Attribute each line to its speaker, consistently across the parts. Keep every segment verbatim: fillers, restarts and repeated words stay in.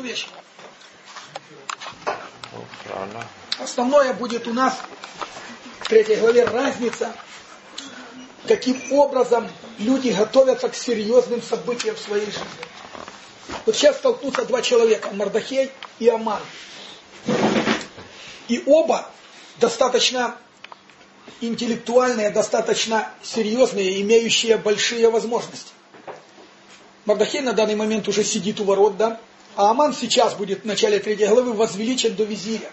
Speaker 1: вещь. Основное будет у нас в третьей главе разница, каким образом люди готовятся к серьезным событиям в своей жизни. Вот сейчас столкнутся два человека, Мардахей и Аман. И оба достаточно интеллектуальные, достаточно серьезные, имеющие большие возможности. Мардахей на данный момент уже сидит у ворот, да? А Аман сейчас будет в начале третьей главы возвеличен до визиря.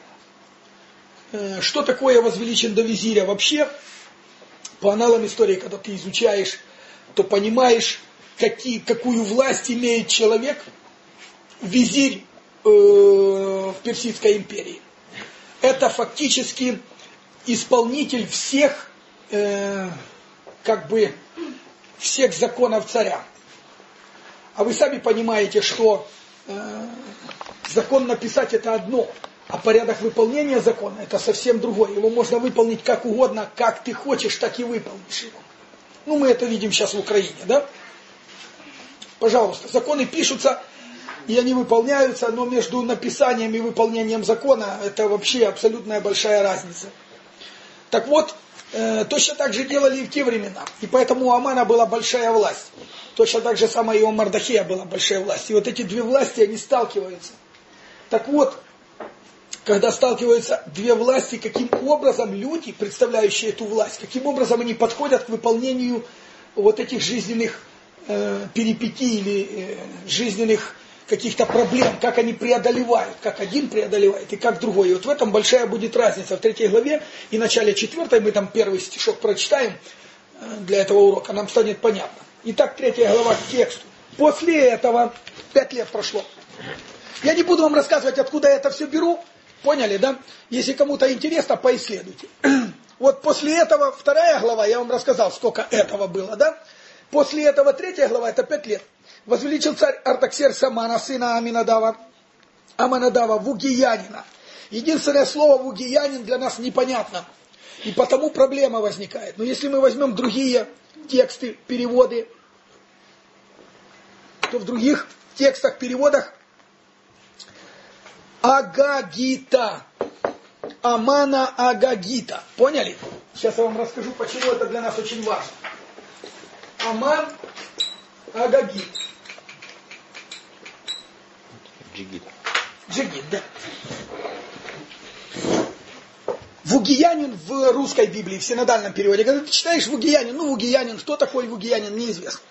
Speaker 1: Что такое возвеличен до визиря? Вообще, по аналам истории, когда ты изучаешь, то понимаешь, какие, какую власть имеет человек, визирь э, в Персидской империи. Это фактически исполнитель всех, э, как бы, всех законов царя. А вы сами понимаете, что э, закон написать это одно, а порядок выполнения закона это совсем другое. Его можно выполнить как угодно, как ты хочешь, так и выполнишь его. Ну, мы это видим сейчас в Украине, да? Пожалуйста, законы пишутся, и они выполняются, но между написанием и выполнением закона это вообще абсолютная большая разница. Так вот, э, точно так же делали и в те времена. И поэтому у Амана была большая власть. Точно так же самое и у Мардахея была большая власть. И вот эти две власти, они сталкиваются. Так вот, когда сталкиваются две власти, каким образом люди, представляющие эту власть, каким образом они подходят к выполнению вот этих жизненных э, перипетий или э, жизненных каких-то проблем, как они преодолевают, как один преодолевает и как другой. И вот в этом большая будет разница. В третьей главе и начале четвертой, мы там первый стишок прочитаем для этого урока, нам станет понятно. Итак, третья глава к тексту. После этого, пять лет прошло. Я не буду вам рассказывать, откуда я это все беру. Поняли, да? Если кому-то интересно, поисследуйте. Вот после этого, вторая глава, я вам рассказал, сколько этого было, да? После этого третья глава, это пять лет. Возвеличил царь Артаксеркс Амана, сына Аминадава, Аманадава, вугиянина. Единственное слово вугиянин для нас непонятно. И потому проблема возникает. Но если мы возьмем другие тексты, переводы, то в других текстах, переводах Агагита. Амана Агагита. Поняли? Сейчас я вам расскажу, почему это для нас очень важно. Аман Агагит.
Speaker 2: Джигит.
Speaker 1: Джигит, да. Вугиянин в русской Библии, в синодальном переводе. Когда ты читаешь Вугиянин, ну Вугиянин, кто такой Вугиянин, неизвестно.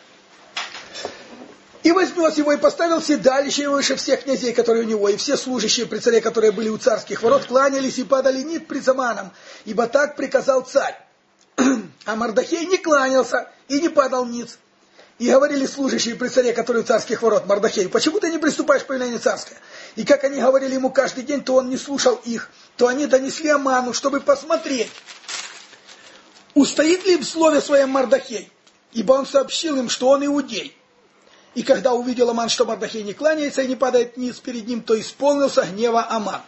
Speaker 1: И вознес его, и поставил седалище выше всех князей, которые у него, и все служащие при царе, которые были у царских ворот, кланялись и падали ниц пред Аманом, ибо так приказал царь. А Мардахей не кланялся и не падал ниц. И говорили служащие при царе, которые у царских ворот, Мардахею: почему ты не приступаешь к повелению царское? И как они говорили ему каждый день, то он не слушал их, то они донесли Аману, чтобы посмотреть, устоит ли в слове своем Мардахей, ибо он сообщил им, что он иудей. И когда увидел Аман, что Мардахей не кланяется и не падает ниц перед ним, то исполнился гнева Аман.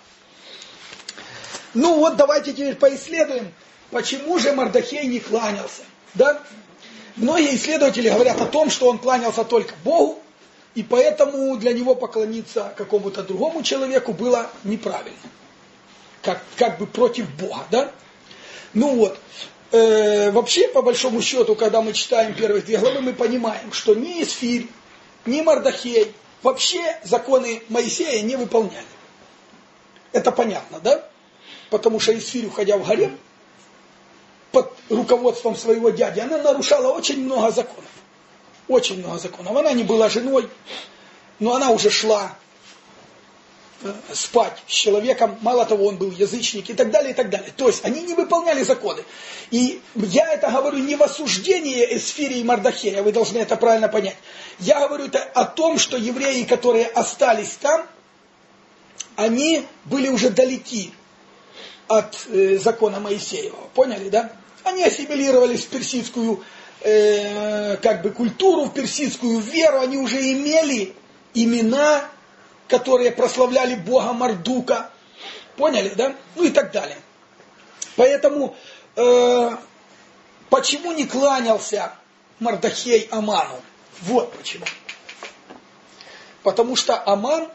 Speaker 1: Ну вот, давайте теперь поисследуем, почему же Мардахей не кланялся. Да? Многие исследователи говорят о том, что он кланялся только Богу, и поэтому для него поклониться какому-то другому человеку было неправильно. Как, как бы против Бога, да? Ну вот, э, вообще, по большому счету, когда мы читаем первые две главы, мы понимаем, что ни Исфирь, ни Мардахей вообще законы Моисея не выполняли. Это понятно, да? Потому что Исфирь, уходя в гарем, под руководством своего дяди, она нарушала очень много законов. Очень много законов. Она не была женой, но она уже шла э, спать с человеком. Мало того, он был язычник и так далее, и так далее. То есть, они не выполняли законы. И я это говорю не в осуждении Эсфири и Мардахея, вы должны это правильно понять. Я говорю это о том, что евреи, которые остались там, они были уже далеки от э, закона Моисеева. Поняли, да? Они ассимилировались в персидскую э, как бы культуру, в персидскую веру. Они уже имели имена, которые прославляли бога Мардука. Поняли, да? Ну и так далее. Поэтому э, почему не кланялся Мардахей Аману? Вот почему. Потому что Аман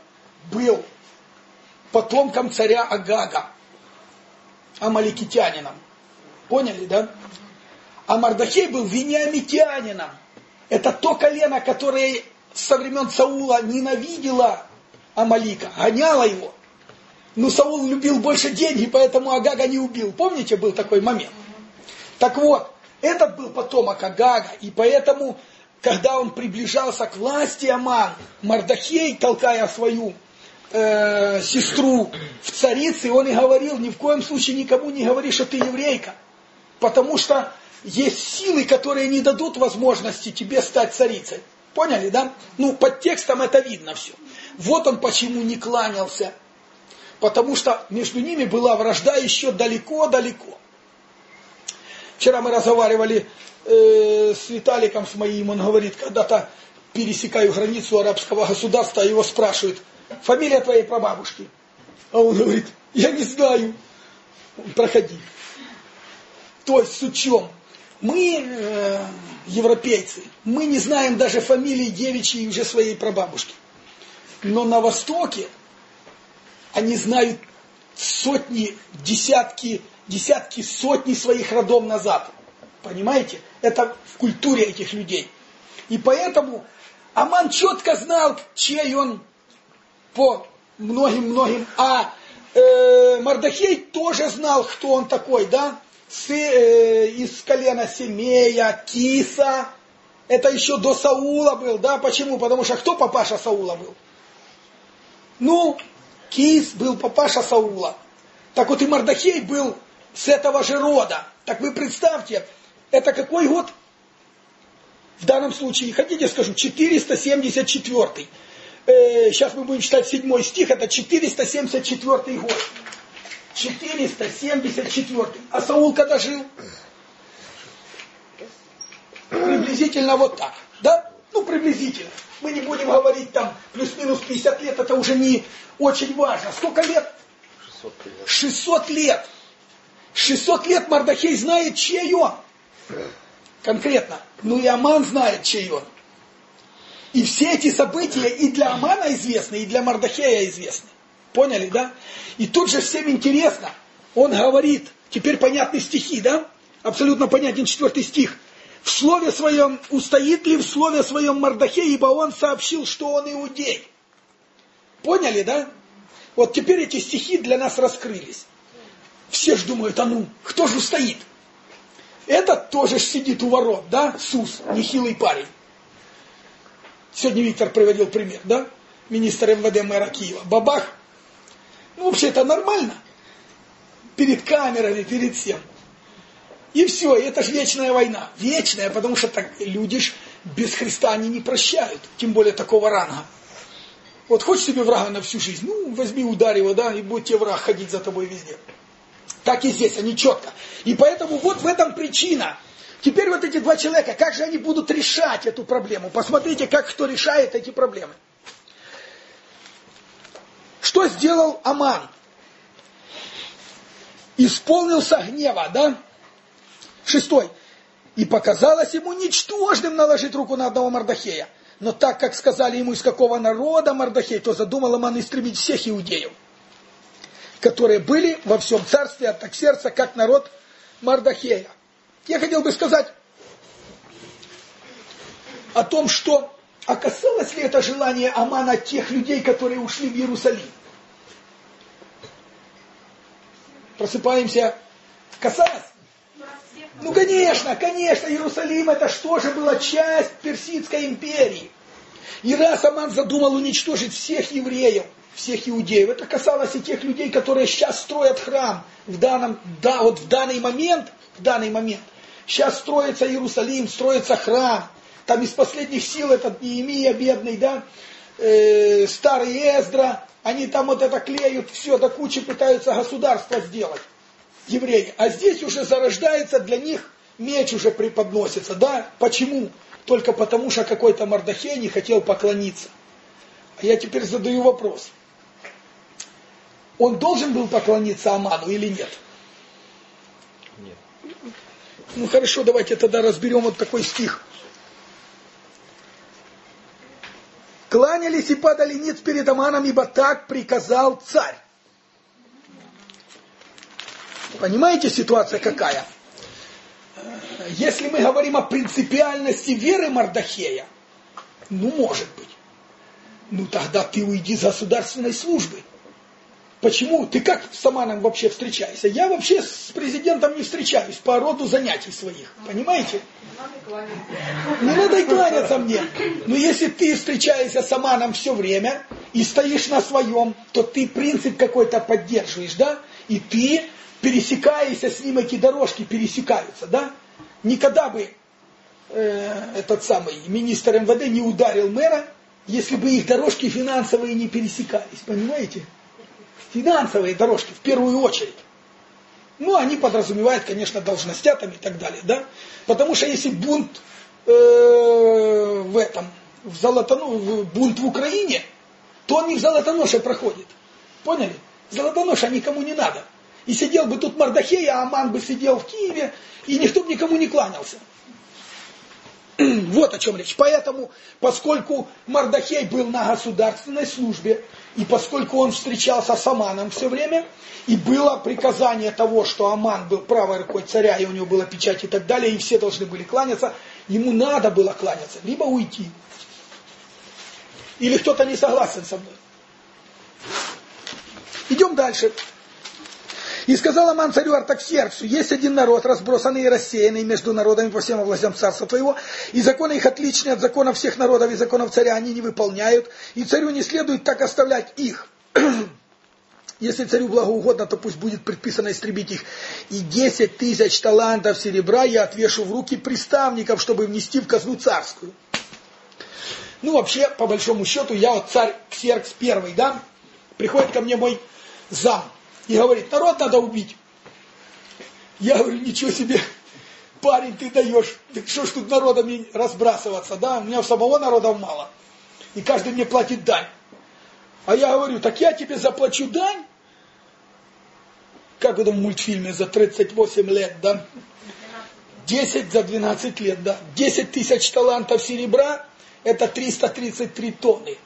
Speaker 1: был потомком царя Агага, амаликитянином. Поняли, да? А Мардахей был вениамитянином. Это то колено, которое со времен Саула ненавидело Амалика, гоняло его. Но Саул любил больше деньги, поэтому Агага не убил. Помните, был такой момент? Так вот, этот был потомок Агага, и поэтому, когда он приближался к власти Аман, Мардахей, толкая свою э, сестру в царице, он и говорил: ни в коем случае никому не говори, что ты еврейка, потому что есть силы, которые не дадут возможности тебе стать царицей. Поняли, да? Ну, под текстом это видно все. Вот он почему не кланялся. Потому что между ними была вражда еще далеко-далеко. Вчера мы разговаривали э, с Виталиком, с моим, он говорит, когда-то пересекаю границу арабского государства, его спрашивают: фамилия твоей прабабушки? А он говорит: я не знаю. Проходи. То есть с чем? Мы, э, европейцы, мы не знаем даже фамилии девичьей уже своей прабабушки. Но на Востоке они знают сотни, десятки, десятки, сотни своих родов назад. Понимаете? Это в культуре этих людей. И поэтому Аман четко знал, чей он по многим-многим. А э, Мардахей тоже знал, кто он такой, да? С, э, из колена Семея, Киса. Это еще до Саула был, да? Почему? Потому что кто папаша Саула был? Ну, Кис был папаша Саула. Так вот и Мардахей был с этого же рода. Так вы представьте, это какой год? В данном случае, хотите скажу, четыреста семьдесят четвёртый. Э, сейчас мы будем читать седьмой стих, это четыреста семьдесят четвёртый год. четыреста семьдесят четвёртый. А Саул когда жил? Приблизительно вот так. Да? Ну, приблизительно. Мы не будем говорить там плюс-минус пятьдесят лет, это уже не очень важно. Сколько лет? шестьсот лет. шестьсот лет Мардахей знает, чей он. Конкретно. Ну и Аман знает, чей он. И все эти события и для Амана известны, и для Мардахея известны. Поняли, да? И тут же всем интересно. Он говорит, теперь понятны стихи, да? Абсолютно понятен четвертый стих. В слове своем, устоит ли в слове своем Мардахей, ибо он сообщил, что он иудей. Поняли, да? Вот теперь эти стихи для нас раскрылись. Все же думают: а ну, кто же устоит? Этот тоже сидит у ворот, да? Сус, нехилый парень. Сегодня Виктор приводил пример, да? Министр эм вэ дэ мэра Киева. Бабах. Ну, вообще это нормально. Перед камерами, перед всем. И все, это же вечная война. Вечная, потому что так, люди ж без Христа они не прощают. Тем более такого ранга. Вот хочешь себе врага на всю жизнь? Ну, возьми, ударь его, да, и будет тебе враг ходить за тобой везде. Так и здесь, они четко. И поэтому вот в этом причина. Теперь вот эти два человека, как же они будут решать эту проблему? Посмотрите, как кто решает эти проблемы. Что сделал Аман? Исполнился гнева, да? Шестой. И показалось ему ничтожным наложить руку на одного Мардахея. Но так как сказали ему, из какого народа Мардахей, то задумал Аман истребить всех иудеев, которые были во всем царстве от Артаксеркса, как народ Мардахея. Я хотел бы сказать о том, что а касалось ли это желание Амана тех людей, которые ушли в Иерусалим. Просыпаемся. Касалось? Ну, конечно, конечно, Иерусалим это что же была часть Персидской империи. И раз Аман задумал уничтожить всех евреев, всех иудеев, это касалось и тех людей, которые сейчас строят храм. В данном, да, вот в данный момент, в данный момент, сейчас строится Иерусалим, строится храм. Там из последних сил этот Неемия бедный, да, э, старый Эздра, они там вот это клеют, все до кучи пытаются государство сделать. Евреи. А здесь уже зарождается для них, меч уже преподносится. Да? Почему? Только потому, что какой-то Мардахей не хотел поклониться. А я теперь задаю вопрос. Он должен был поклониться Аману или нет?
Speaker 2: Нет.
Speaker 1: Ну хорошо, давайте тогда разберем вот такой стих. кланялись и падали ниц перед Аманом, ибо так приказал царь. Понимаете, ситуация какая? Если мы говорим о принципиальности веры Мардохея, ну, может быть. Ну, тогда ты уйди с государственной службы. Почему? Ты как с Аманом вообще встречаешься? Я вообще с президентом не встречаюсь по роду занятий своих. Понимаете? Не надо и кланяться мне. Но если ты встречаешься с Аманом все время и стоишь на своем, то ты принцип какой-то поддерживаешь, да? И ты пересекаешься с ним, эти дорожки пересекаются, да? Никогда бы э, этот самый министр эм вэ дэ не ударил мэра, если бы их дорожки финансовые не пересекались, понимаете? Финансовые дорожки в первую очередь. Ну, они подразумевают, конечно, должностям и так далее, да? Потому что если бунт э, в этом, в Золотоно, бунт в Украине, то он не в Золотоноше проходит. Поняли? Золотоноша никому не надо. И сидел бы тут Мардохей, а Аман бы сидел в Киеве, и никто бы никому не кланялся. Вот о чем речь. Поэтому, поскольку Мардохей был на государственной службе, и поскольку он встречался с Аманом все время, и было приказание того, что Аман был правой рукой царя, и у него была печать и так далее, и все должны были кланяться, ему надо было кланяться, либо уйти. Или кто-то не согласен со мной. Идем дальше. И сказал Аман царю Артаксерксу: есть один народ, разбросанный и рассеянный между народами по всем областям царства твоего, и законы их отличные от законов всех народов и законов царя они не выполняют, и царю не следует так оставлять их. Если царю благоугодно, то пусть будет предписано истребить их. И десять тысяч талантов серебра я отвешу в руки приставников, чтобы внести в казну царскую. Ну, вообще, по большому счету, я вот царь Ксеркс первый, да, приходит ко мне мой зам и говорит: народ надо убить. Я говорю: ничего себе, парень, ты даешь. Так что ж тут народами разбрасываться, да? У меня у самого народов мало. И каждый мне платит дань. А я говорю: так я тебе заплачу дань. Как в этом мультфильме за тридцать восемь лет, да? десять за двенадцать лет, да? десять тысяч талантов серебра, это триста тридцать три тонны.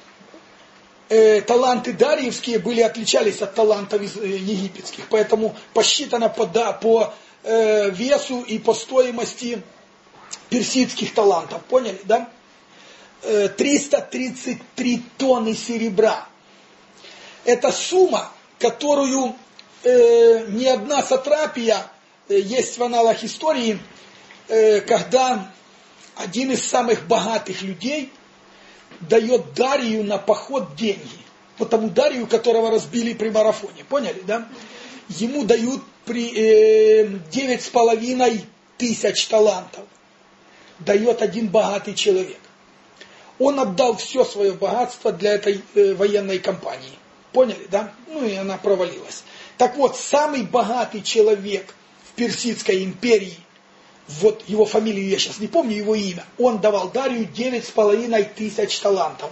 Speaker 1: Таланты дарьевские были, отличались от талантов египетских, поэтому посчитано по, да, по э, весу и по стоимости персидских талантов, поняли, да? Э, триста тридцать три тонны серебра. Это сумма, которую э, ни одна сатрапия, э, есть в аналах истории, э, когда один из самых богатых людей дает Дарию на поход деньги. Вот тому Дарию, которого разбили при марафоне. Поняли, да? Ему дают при, э, девять с половиной тысяч талантов. Дает один богатый человек. Он отдал все свое богатство для этой э, военной кампании. Поняли, да? Ну и она провалилась. Так вот, самый богатый человек в Персидской империи, вот его фамилию я сейчас не помню, его имя, он давал Дарию девять с половиной тысяч талантов.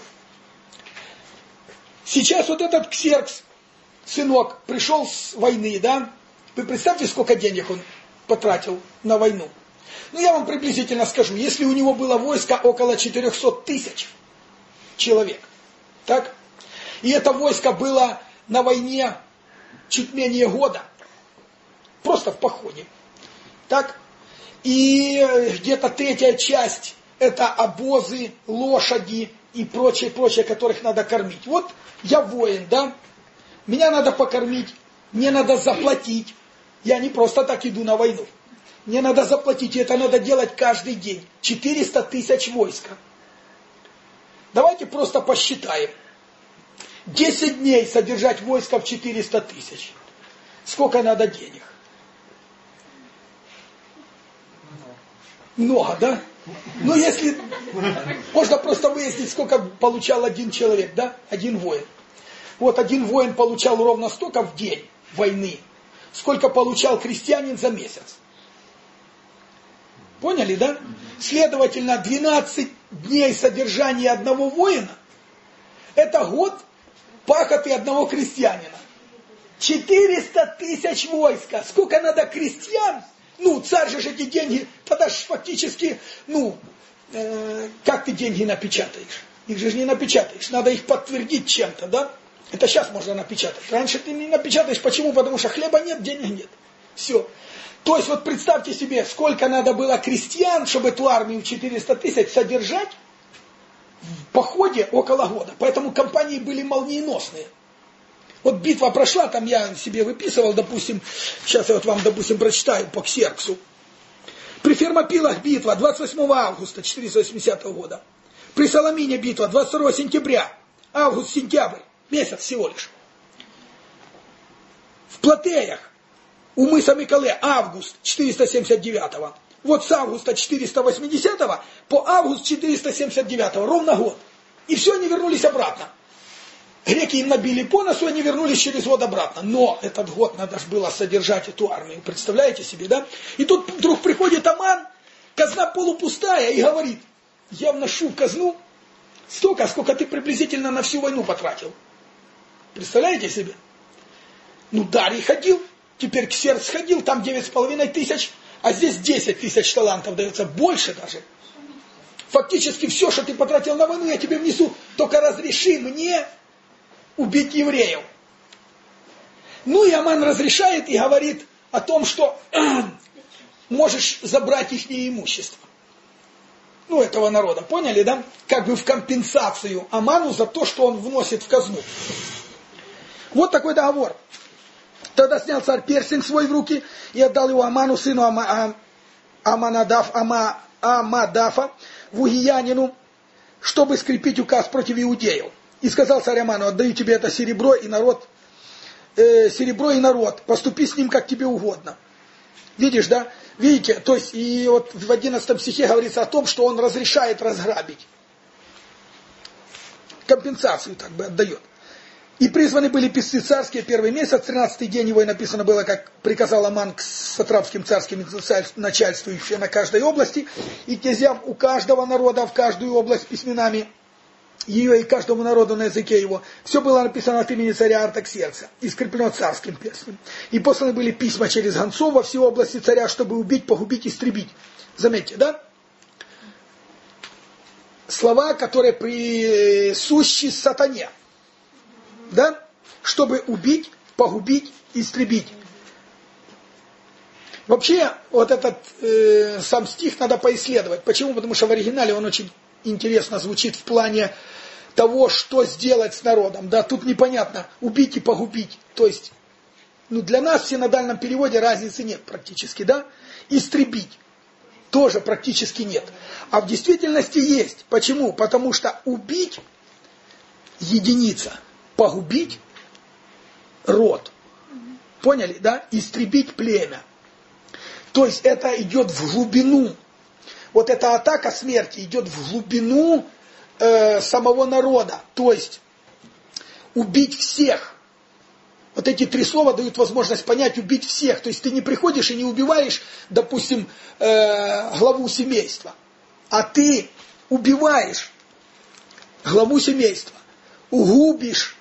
Speaker 1: Сейчас вот этот Ксеркс, сынок, пришел с войны, да? Вы представьте, сколько денег он потратил на войну. Ну, я вам приблизительно скажу, если у него было войско около четырехсот тысяч человек, так? И это войско было на войне чуть менее года, просто в походе, так? И где-то третья часть это обозы, лошади и прочее, прочее, которых надо кормить. Вот я воин, да? Меня надо покормить, мне надо заплатить. Я не просто так иду на войну. Мне надо заплатить, и это надо делать каждый день. четыреста тысяч войска. Давайте просто посчитаем. десять дней содержать войско в четыреста тысяч. Сколько надо денег? Много, да? Ну, если... Можно просто выяснить, сколько получал один человек, да? Один воин. Вот один воин получал ровно столько в день войны, сколько получал крестьянин за месяц. Поняли, да? Следовательно, двенадцать дней содержания одного воина – это год пахоты одного крестьянина. четыреста тысяч войска. Сколько надо крестьян? Ну, царь же эти деньги, тогда же фактически, ну, э, как ты деньги напечатаешь? Их же не напечатаешь, надо их подтвердить чем-то, да? Это сейчас можно напечатать. Раньше ты не напечатаешь. Почему? Потому что хлеба нет, денег нет. Все. То есть вот представьте себе, сколько надо было крестьян, чтобы эту армию четыреста тысяч содержать в походе около года. Поэтому компании были молниеносные. Вот битва прошла, там я себе выписывал, допустим, сейчас я вот вам, допустим, прочитаю по Ксерксу. При Фермопилах битва двадцать восьмого августа четыреста восьмидесятого года. При Саламине битва двадцать второго сентября. Август-сентябрь. Месяц всего лишь. В Платеях у мыса Миколе август четыреста семьдесят девятого. Вот с августа четыреста восьмидесятого по август четыреста семьдесят девятого. Ровно год. И все, они вернулись обратно. Греки им набили по носу, они вернулись через год обратно. Но этот год надо же было содержать эту армию. Представляете себе, да? И тут вдруг приходит Аман, казна полупустая, и говорит: я вношу в казну столько, сколько ты приблизительно на всю войну потратил. Представляете себе? Ну, Дарий ходил, теперь Ксеркс ходил, там девять с половиной тысяч, а здесь десять тысяч талантов дается, больше даже. Фактически все, что ты потратил на войну, я тебе внесу, только разреши мне убить евреев. Ну и Аман разрешает и говорит о том, что можешь забрать их имущество. Ну, этого народа, поняли, да? Как бы в компенсацию Аману за то, что он вносит в казну. Вот такой договор. Тогда снял царь перстень свой в руки и отдал его Аману, сыну Ама, Аманадаф, Ама, Амадафа, вугиянину, чтобы скрепить указ против иудеев. И сказал царь Аману: отдаю тебе это серебро и народ, э, серебро и народ, поступи с ним как тебе угодно. Видишь, да? Видите, то есть и вот в одиннадцатом стихе говорится о том, что он разрешает разграбить. Компенсацию так бы отдает. И призваны были писцы царские первый месяц, тринадцатый день его, и написано было, как приказал Аман к сатрапским царским начальствующим на каждой области, и князьям у каждого народа в каждую область письменами ее и каждому народу на языке его. Все было написано от имени царя Артаксеркса и скреплено царским перстнем. И посланы были письма через гонцов во все области царя, чтобы убить, погубить, истребить. Заметьте, да? Слова, которые присущи сатане. Да? Чтобы убить, погубить, истребить. Вообще, вот этот э, сам стих надо поисследовать. Почему? Потому что в оригинале он очень интересно звучит в плане того, что сделать с народом. Да, тут непонятно, убить и погубить. То есть, ну, для нас в синодальном переводе разницы нет практически, да? Истребить тоже практически нет. А в действительности есть. Почему? Потому что убить единица, погубить род. Поняли, да? Истребить племя. То есть это идет в глубину. Вот эта атака смерти идет в глубину э, самого народа. То есть убить всех. Вот эти три слова дают возможность понять: убить всех. То есть ты не приходишь и не убиваешь, допустим, э, главу семейства. А ты убиваешь главу семейства. Угубишь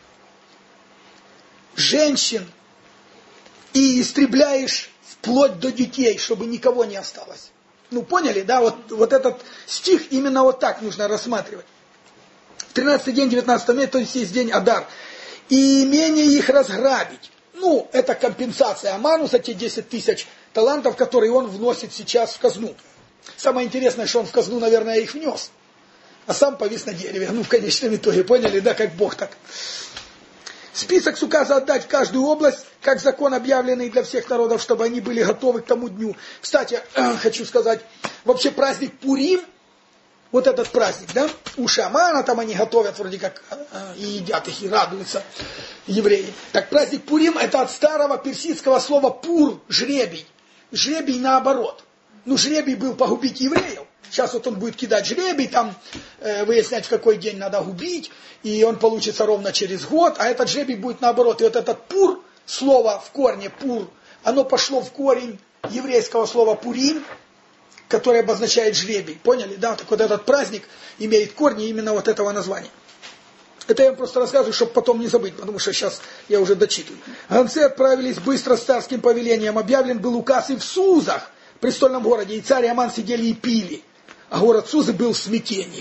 Speaker 1: женщин и истребляешь вплоть до детей, чтобы никого не осталось. Ну, поняли, да? Вот, вот этот стих именно вот так нужно рассматривать. тринадцатый день девятнадцатого месяца, то есть есть день Адар. И имение их разграбить. Ну, это компенсация Аману за те десять тысяч талантов, которые он вносит сейчас в казну. Самое интересное, что он в казну, наверное, их внес. А сам повис на дереве. Ну, в конечном итоге, поняли, да, как Бог так. Список с указа отдать в каждую область, как закон, объявленный для всех народов, чтобы они были готовы к тому дню. Кстати, э, хочу сказать, вообще праздник Пурим, вот этот праздник, да, у шамана там они готовят вроде как э, и едят их, и радуются евреи. Так праздник Пурим — это от старого персидского слова пур, жребий. Жребий наоборот. Ну, жребий был погубить евреев. Сейчас вот он будет кидать жребий, там э, выяснять, в какой день надо убить, и он получится ровно через год, а этот жребий будет наоборот. И вот этот пур, слово в корне пур, оно пошло в корень еврейского слова пурим, которое обозначает жребий. Поняли? Да, так вот этот праздник имеет корни именно вот этого названия. Это я вам просто рассказываю, чтобы потом не забыть, потому что сейчас я уже дочитываю. Гонцы отправились быстро с царским повелением, объявлен был указ и в Сузах, престольном городе, и царь и Аман сидели и пили. А город Сузы был в смятении.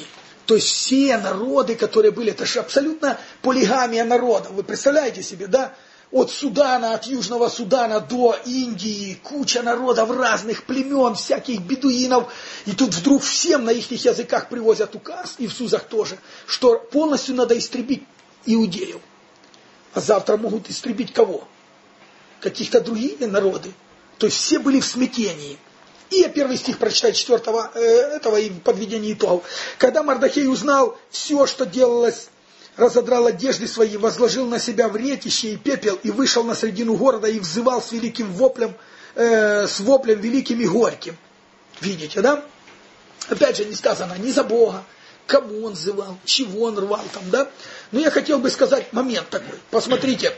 Speaker 1: То есть все народы, которые были, это же абсолютно полигамия народов. Вы представляете себе, да? От Судана, от Южного Судана до Индии, куча народов разных племен, всяких бедуинов. И тут вдруг всем на их языках привозят указ, и в Сузах тоже, что полностью надо истребить иудеев. А завтра могут истребить кого? Каких-то другие народы. То есть все были в смятении. И я первый стих прочитаю четвертого э, этого и подведение итогов. Когда Мардохей узнал все, что делалось, разодрал одежды свои, возложил на себя вретище и пепел, и вышел на средину города, и взывал с великим воплем, э, с воплем великим и горьким. Видите, да? Опять же, не сказано ни за Бога, кому он взывал, чего он рвал там, да? Но я хотел бы сказать момент такой. Посмотрите.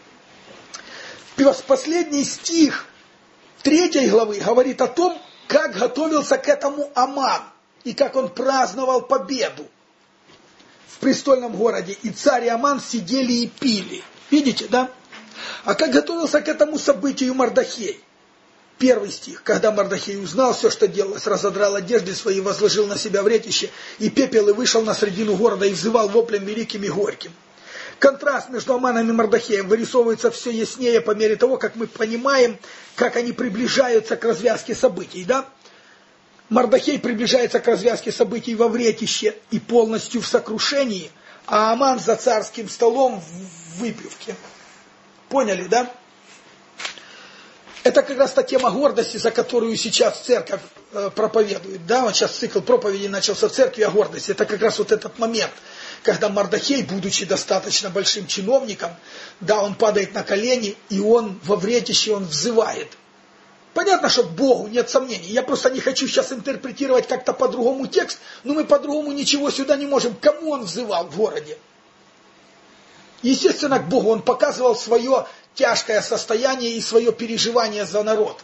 Speaker 1: Последний стих третьей главы говорит о том, как готовился к этому Аман, и как он праздновал победу в престольном городе, и царь и Аман сидели и пили. Видите, да? А как готовился к этому событию Мардохей? Первый стих. Когда Мардохей узнал все, что делалось, разодрал одежды свои, возложил на себя вретище и пепел, и вышел на средину города, и взывал воплем великим и горьким. Контраст между Аманом и Мардохеем вырисовывается все яснее по мере того, как мы понимаем, как они приближаются к развязке событий, да? Мардохей приближается к развязке событий во вретище и полностью в сокрушении, а Аман за царским столом в выпивке. Поняли, да? Это как раз та тема гордости, за которую сейчас церковь э, проповедует. Да? Вот сейчас цикл проповедей начался в церкви о гордости. Это как раз вот этот момент, когда Мардохей, будучи достаточно большим чиновником, да, он падает на колени, и он во вретище, он взывает. Понятно, что к Богу, нет сомнений. Я просто не хочу сейчас интерпретировать как-то по-другому текст, но мы по-другому ничего сюда не можем. Кому он взывал в городе? Естественно, к Богу он показывал свое тяжкое состояние и свое переживание за народ.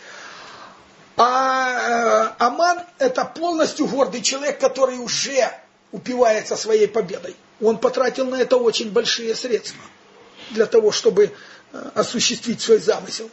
Speaker 1: А э, Аман это полностью гордый человек, который уже упивается своей победой. Он потратил на это очень большие средства для того, чтобы э, осуществить свой замысел.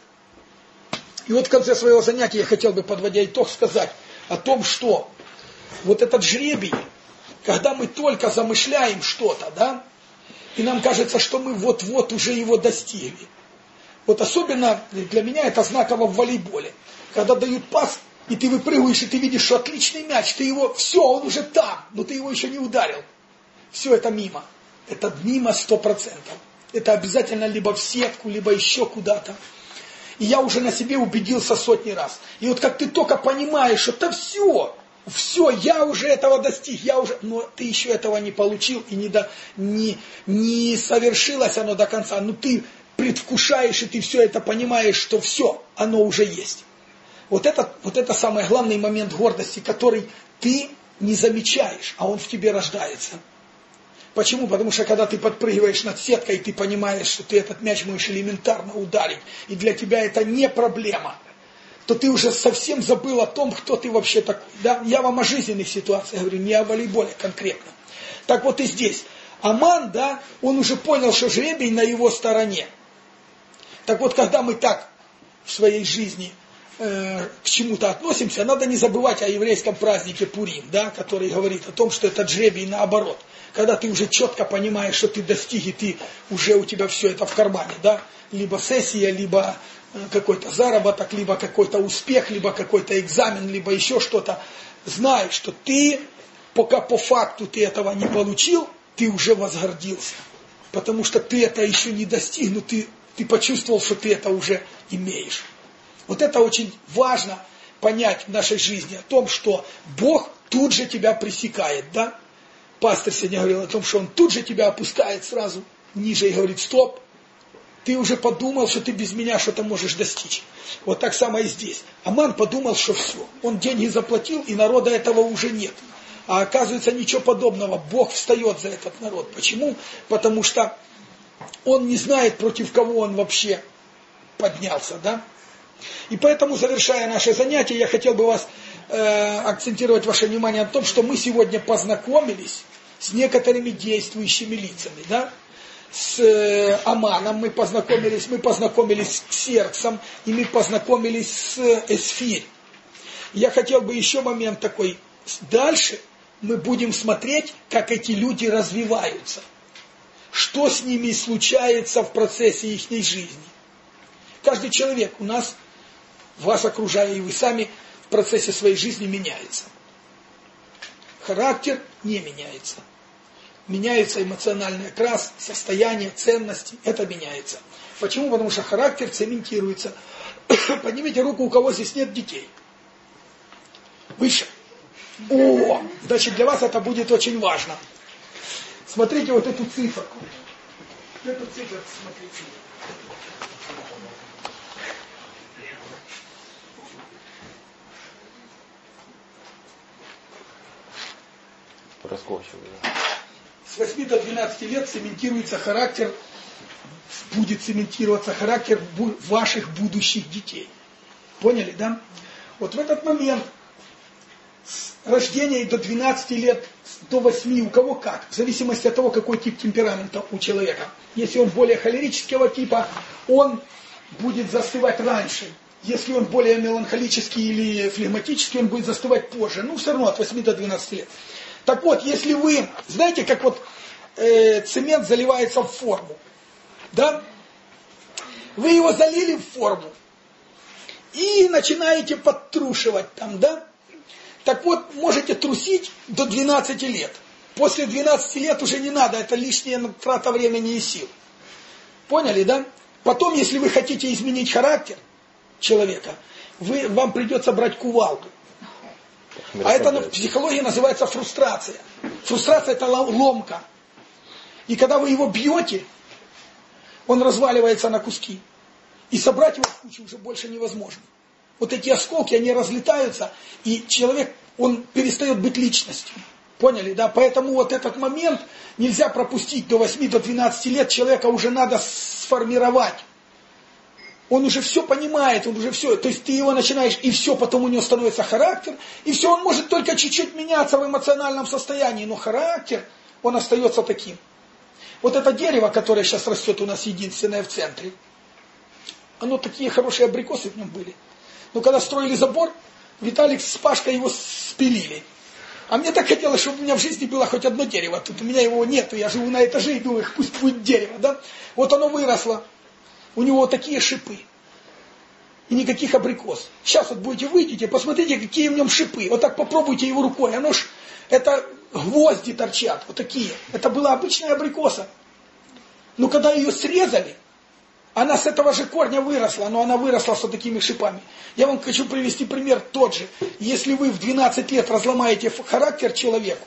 Speaker 1: И вот в конце своего занятия я хотел бы, подводя итог, сказать о том, что вот этот жребий, когда мы только замышляем что-то, да, и нам кажется, что мы вот-вот уже его достигли. Вот особенно для меня это знаково в волейболе. Когда дают пас, и ты выпрыгиваешь, и ты видишь, что отличный мяч, ты его, все, он уже там, но ты его еще не ударил. Все это мимо. Это мимо сто процентов. Это обязательно либо в сетку, либо еще куда-то. И я уже на себе убедился сотни раз. И вот как ты только понимаешь, что это все, все, я уже этого достиг, я уже, но ты еще этого не получил, и не, до, не, не совершилось оно до конца, но ты предвкушаешь, и ты все это понимаешь, что все, оно уже есть. Вот это, вот это самый главный момент гордости, который ты не замечаешь, а он в тебе рождается. Почему? Потому что когда ты подпрыгиваешь над сеткой, ты понимаешь, что ты этот мяч можешь элементарно ударить, и для тебя это не проблема, то ты уже совсем забыл о том, кто ты вообще такой. Да? Я вам о жизненных ситуациях говорю, не о волейболе конкретно. Так вот и здесь. Аман, да, он уже понял, что жребий на его стороне. Так вот, когда мы так в своей жизни э, к чему-то относимся, надо не забывать о еврейском празднике Пурим, да, который говорит о том, что этот жребий наоборот. Когда ты уже четко понимаешь, что ты достиг, и ты уже у тебя все это в кармане, да, либо сессия, либо какой-то заработок, либо какой-то успех, либо какой-то экзамен, либо еще что-то, знай, что ты, пока по факту ты этого не получил, ты уже возгордился, потому что ты это еще не достиг, но ты, ты почувствовал, что ты это уже имеешь. Вот это очень важно понять в нашей жизни, о том, что Бог тут же тебя пресекает, да. Пастор сегодня говорил о том, что он тут же тебя опускает сразу ниже и говорит, стоп, ты уже подумал, что ты без меня что-то можешь достичь. Вот так самое и здесь. Аман подумал, что все, он деньги заплатил, и народа этого уже нет. А оказывается, ничего подобного, Бог встает за этот народ. Почему? Потому что он не знает, против кого он вообще поднялся, да? И поэтому, завершая наше занятие, я хотел бы вас э, акцентировать ваше внимание на том, что мы сегодня познакомились с некоторыми действующими лицами, да? С э, Аманом мы познакомились, мы познакомились с Ксерксом, и мы познакомились с Эсфирь. Я хотел бы еще момент такой. Дальше мы будем смотреть, как эти люди развиваются. Что с ними случается в процессе их жизни. Каждый человек у нас, вас окружая, и вы сами в процессе своей жизни меняется. Характер не меняется. Меняется эмоциональный окрас, состояние, ценности. Это меняется. Почему? Потому что характер цементируется. Поднимите руку, у кого здесь нет детей. Выше. О, значит, для вас это будет очень важно. Смотрите вот эту циферку. Эту циферку смотрите.
Speaker 2: Проскочил, да.
Speaker 1: С восьми до двенадцати лет цементируется характер, будет цементироваться характер ваших будущих детей. Поняли, да? Вот в этот момент с рождения до двенадцати лет, до восьми, у кого как, в зависимости от того, какой тип темперамента у человека. Если он более холерического типа, он будет застывать раньше. Если он более меланхолический или флегматический, он будет застывать позже. Ну, все равно от восьми до двенадцати лет. Так вот, если вы, знаете, как вот э, цемент заливается в форму, да? Вы его залили в форму и начинаете подтрушивать там, да? Так вот, можете трусить до двенадцати лет. После двенадцати лет уже не надо, это лишняя трата времени и сил. Поняли, да? Потом, если вы хотите изменить характер человека, вы, вам придется брать кувалду. А это в психологии называется фрустрация. Фрустрация – это ломка. И когда вы его бьете, он разваливается на куски. И собрать его в кучу уже больше невозможно. Вот эти осколки, они разлетаются, и человек, он перестает быть личностью. Поняли, да? Поэтому вот этот момент нельзя пропустить до восьми, до двенадцати лет. Человека уже надо сформировать. Он уже все понимает, он уже все. То есть ты его начинаешь, и все, потом у него становится характер. И все, он может только чуть-чуть меняться в эмоциональном состоянии. Но характер, он остается таким. Вот это дерево, которое сейчас растет у нас единственное в центре. Оно такие хорошие абрикосы в нем были. Но когда строили забор, Виталик с Пашкой его спилили. А мне так хотелось, чтобы у меня в жизни было хоть одно дерево. Тут у меня его нету, я живу на этаже и думаю, пусть будет дерево. Да? Вот оно выросло. У него вот такие шипы. И никаких абрикос. Сейчас вот будете выйдете, посмотрите, какие в нем шипы. Вот так попробуйте его рукой. Оно ж, это гвозди торчат, вот такие. Это была обычная абрикоса. Но когда ее срезали, она с этого же корня выросла, но она выросла с вот такими шипами. Я вам хочу привести пример тот же. Если вы в двенадцать лет разломаете характер человеку,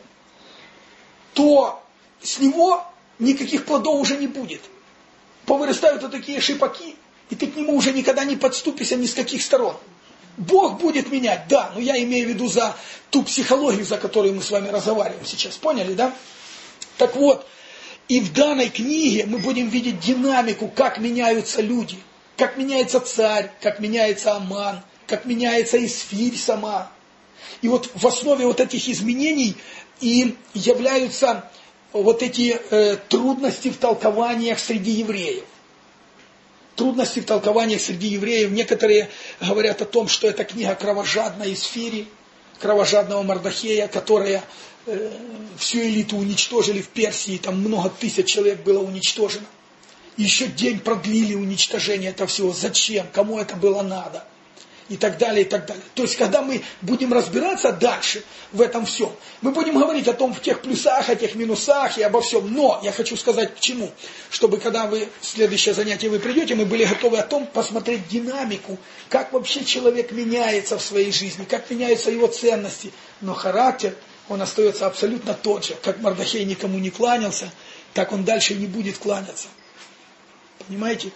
Speaker 1: то с него никаких плодов уже не будет. Повырастают вот такие шипаки, и ты к нему уже никогда не подступишься ни с каких сторон. Бог будет менять, да, но я имею в виду за ту психологию, за которую мы с вами разговариваем сейчас. Поняли, да? Так вот, и в данной книге мы будем видеть динамику, как меняются люди, как меняется царь, как меняется Аман, как меняется Исфирь сама. И вот в основе вот этих изменений и являются вот эти э, трудности в толкованиях среди евреев. Трудности в толкованиях среди евреев. Некоторые говорят о том, что это книга кровожадной Исфири, кровожадного Мардахея, которая э, всю элиту уничтожили в Персии, там много тысяч человек было уничтожено. Еще день продлили уничтожение этого всего. Зачем? Кому это было надо? И так далее, и так далее. То есть, когда мы будем разбираться дальше в этом всем, мы будем говорить о том, в тех плюсах, о тех минусах и обо всем. Но я хочу сказать к чему. Чтобы, когда вы в следующее занятие вы придете, мы были готовы о том посмотреть динамику, как вообще человек меняется в своей жизни, как меняются его ценности. Но характер, он остается абсолютно тот же. Как Мардахей никому не кланялся, так он дальше не будет кланяться. Понимаете?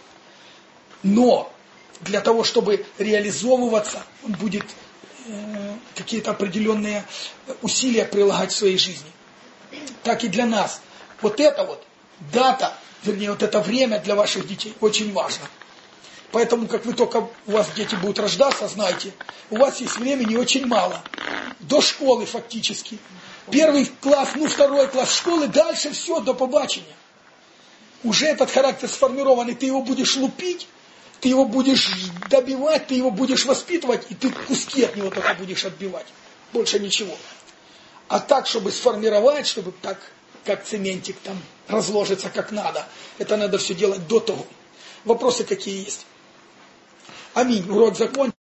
Speaker 1: Но для того, чтобы реализовываться, он будет э, какие-то определенные усилия прилагать в своей жизни. Так и для нас. Вот это вот дата, вернее, вот это время для ваших детей очень важно. Поэтому, как вы только у вас дети будут рождаться, знайте, у вас есть времени очень мало. До школы фактически. Первый класс, ну второй класс школы, дальше все, до побачения. Уже этот характер сформирован, и ты его будешь лупить, ты его будешь добивать, ты его будешь воспитывать, и ты куски от него только будешь отбивать. Больше ничего. А так, чтобы сформировать, чтобы так, как цементик там разложится как надо, это надо все делать до того. Вопросы какие есть? Аминь. Урок закончен.